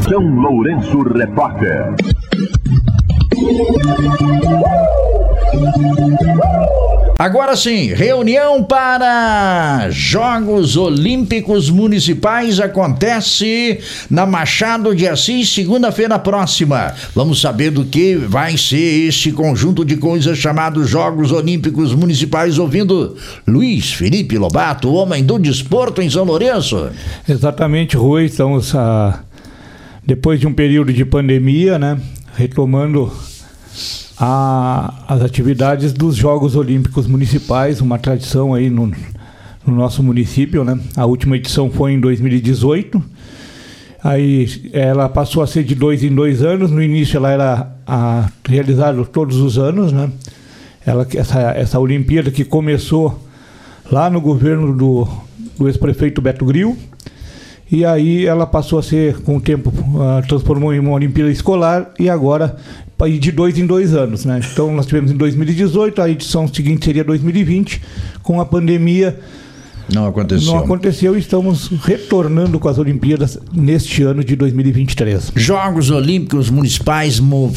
São Lourenço Repórter. Agora sim, reunião para Jogos Olímpicos Municipais acontece na Machado de Assis, segunda-feira próxima. Vamos saber do que vai ser este conjunto de coisas chamado Jogos Olímpicos Municipais, ouvindo Luiz Felipe Lobato, o homem do desporto em São Lourenço. Exatamente, Rui, estamos depois de um período de pandemia, né, retomando as atividades dos Jogos Olímpicos Municipais, uma tradição aí no nosso município, né? A última edição foi em 2018, aí ela passou a ser de 2 em 2 anos. No início ela era realizada todos os anos, né? Essa Olimpíada que começou lá no governo do ex-prefeito Beto Gril, e aí ela passou a ser, com o tempo, transformou em uma Olimpíada escolar, e agora de 2 em 2 anos, né? Então nós tivemos em 2018, a edição seguinte seria 2020, com a pandemia não aconteceu, e estamos retornando com as Olimpíadas neste ano de 2023. Jogos Olímpicos Municipais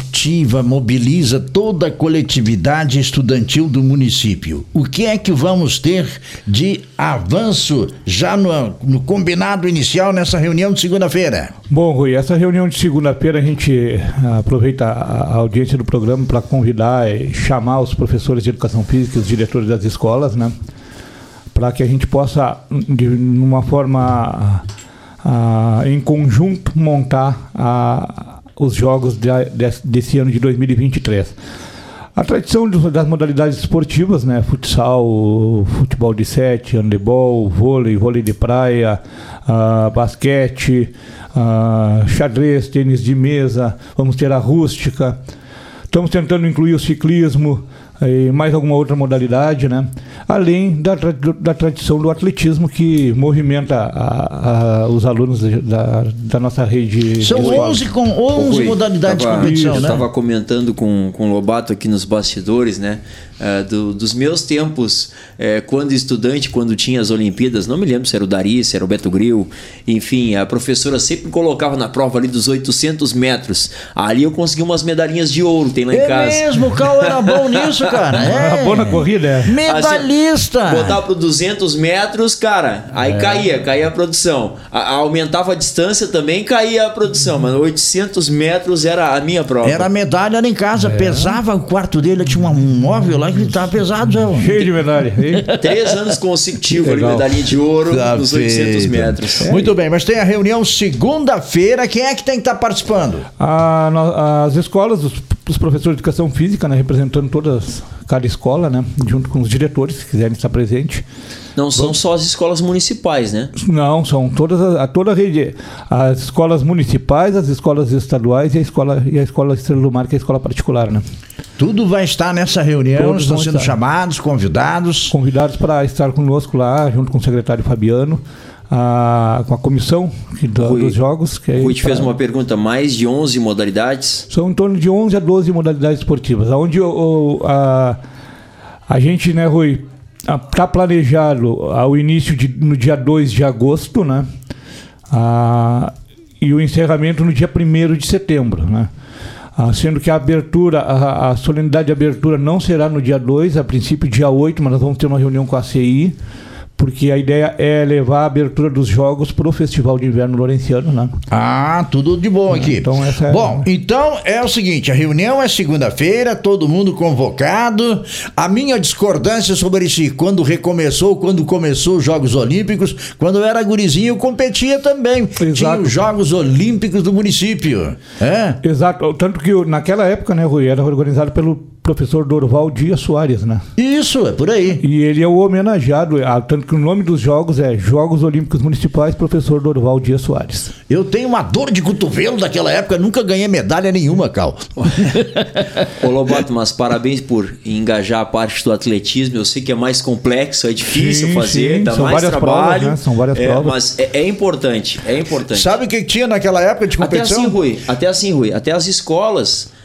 mobiliza toda a coletividade estudantil do município. O que é que vamos ter de avanço já no combinado inicial nessa reunião de segunda-feira? Bom, Rui, essa reunião de segunda-feira a gente aproveita a audiência do programa para convidar e chamar os professores de educação física e os diretores das escolas, né? Para que a gente possa, de uma forma em conjunto, montar os jogos desse ano de 2023. A tradição das modalidades esportivas, né? Futsal, futebol de 7, handebol, vôlei de praia, basquete, xadrez, tênis de mesa, vamos ter a rústica. Estamos tentando incluir o ciclismo e mais alguma outra modalidade, né? Além da tradição do atletismo, que movimenta os alunos da nossa rede. São 11 modalidades de competição, né? Eu estava comentando com o Lobato aqui nos bastidores, né? Dos meus tempos, quando estudante, quando tinha as Olimpíadas, não me lembro se era o Dari, se era o Beto Gril, enfim, a professora sempre colocava na prova ali dos 800 metros. Ali eu consegui umas medalhinhas de ouro, tem lá em casa. É mesmo, o Cal era bom nisso, cara. Era bom na corrida, medalhista. Assim, botava pro 200 metros, cara, aí caía a produção. Aumentava a distância também, caía a produção, mas 800 metros era a minha prova. Era a medalha lá em casa, pesava o quarto dele, tinha um móvel lá que estava pesado, cheio de medalha. 3 anos consecutivos ali, medalhinha de ouro nos 800 metros. Muito bem, mas tem a reunião segunda-feira. Quem é que tem que estar participando? As escolas, os professores de educação física, né, representando cada escola, né, junto com os diretores, se quiserem estar presentes. Não são só as escolas municipais, né? Não, são toda a rede. As escolas municipais, as escolas estaduais e a escola Estrela do Mar, que é a escola particular, né? Tudo vai estar nessa reunião, todos estão sendo chamados, convidados. Convidados para estar conosco lá, junto com o secretário Fabiano, com a comissão dos jogos. Rui te fez uma pergunta, mais de 11 modalidades? São em torno de 11 a 12 modalidades esportivas, onde a gente, né, Rui, está planejado ao início no dia 2 de agosto, né? E o encerramento no dia 1º de setembro, né? Sendo que a solenidade de abertura não será no dia 2, a princípio dia 8, mas nós vamos ter uma reunião com a CI, porque a ideia é levar a abertura dos jogos para o Festival de Inverno Lourenciano, né? Tudo de bom aqui. Então, então é o seguinte, a reunião é segunda-feira, todo mundo convocado. A minha discordância sobre isso, quando começou os Jogos Olímpicos, quando eu era gurizinho, eu competia também. Exato. Tinha os Jogos Olímpicos do município. Exato, tanto que naquela época, né, Rui, era organizado pelo professor Dorval Dias Soares, né? Isso, é por aí. E ele é o homenageado, tanto que o nome dos jogos é Jogos Olímpicos Municipais, professor Dorval Dias Soares. Eu tenho uma dor de cotovelo daquela época, nunca ganhei medalha nenhuma, Cal. Ô Lobato, mas parabéns por engajar a parte do atletismo. Eu sei que é mais complexo, é difícil fazer, dá mais trabalho. Provas, né? São várias provas. Mas é importante, é importante. Sabe o que tinha naquela época de competição? Até assim, Rui, até as escolas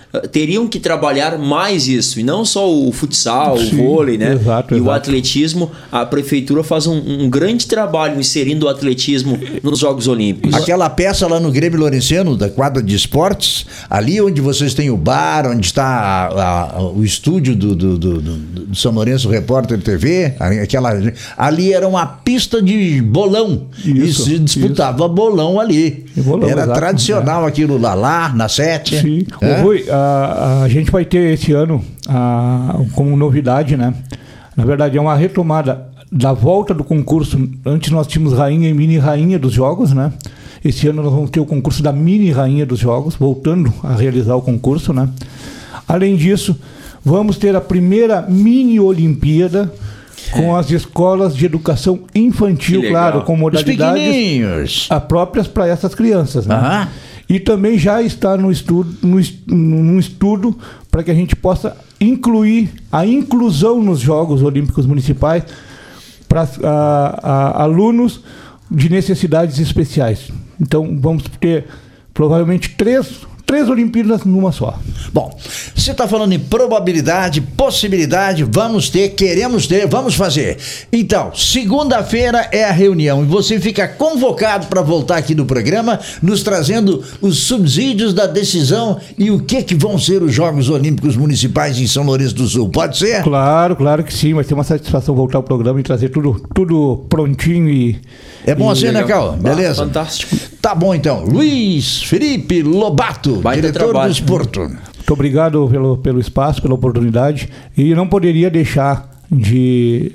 teriam que trabalhar mais isso, e não só o futsal, Sim, o vôlei, né? Exato, o atletismo. A prefeitura faz um grande trabalho inserindo o atletismo nos Jogos Olímpicos. Aquela peça lá no Grêmio Lourenciano, da quadra de esportes, ali onde vocês têm o bar, onde está o estúdio do São Lourenço Repórter TV, ali era uma pista de bolão. Isso, e se disputava bolão ali. Bolão, era exato, tradicional aquilo lá, na 7. Sim. Rui, a gente vai ter esse ano, como novidade, né? Na verdade, é uma retomada da volta do concurso. Antes nós tínhamos rainha e mini rainha dos jogos, né? Esse ano nós vamos ter o concurso da mini rainha dos jogos, voltando a realizar o concurso, né? Além disso, vamos ter a primeira mini Olimpíada com as escolas de educação infantil, claro, com modalidades próprias para essas crianças, né? E também já está num estudo para que a gente possa incluir a inclusão nos Jogos Olímpicos Municipais para alunos de necessidades especiais. Então, vamos ter provavelmente três Olimpíadas numa só. Bom, você está falando em probabilidade, possibilidade, vamos ter, queremos ter, vamos fazer. Então, segunda-feira é a reunião e você fica convocado para voltar aqui no programa, nos trazendo os subsídios da decisão e o que vão ser os Jogos Olímpicos Municipais em São Lourenço do Sul. Pode ser? Claro que sim, vai ser uma satisfação voltar ao programa e trazer tudo prontinho e... É bom assim, né, Cal? Beleza? Fantástico. Tá bom, então. Luiz Felipe Lobato, diretor do Esporto. Muito obrigado pelo espaço, pela oportunidade. E não poderia deixar de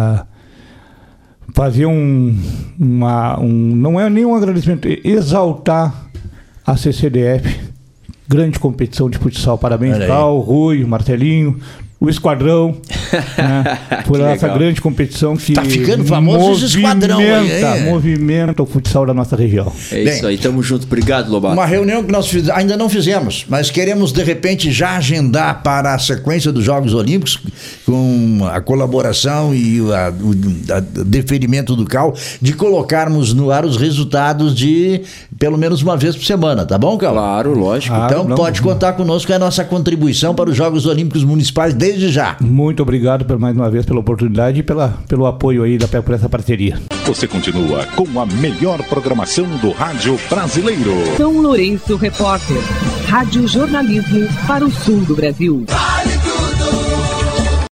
fazer não é nenhum agradecimento, exaltar a CCDF, grande competição de futsal. Parabéns, Cal, Rui, Marcelinho, o Esquadrão, né, por essa grande competição que tá ficando famoso esse Esquadrão aí, movimenta o futsal da nossa região. Isso aí, tamo junto. Obrigado, Lobato. Uma reunião que nós ainda não fizemos, mas queremos de repente já agendar para a sequência dos Jogos Olímpicos, com a colaboração e o deferimento do Cal, de colocarmos no ar os resultados de pelo menos uma vez por semana, tá bom, Cal? Claro, lógico. Então pode contar conosco, é a nossa contribuição para os Jogos Olímpicos Municipais desde já. Muito obrigado mais uma vez pela oportunidade e pelo apoio aí por essa parceria. Você continua com a melhor programação do rádio brasileiro. São Lourenço Repórter, rádio jornalismo para o sul do Brasil.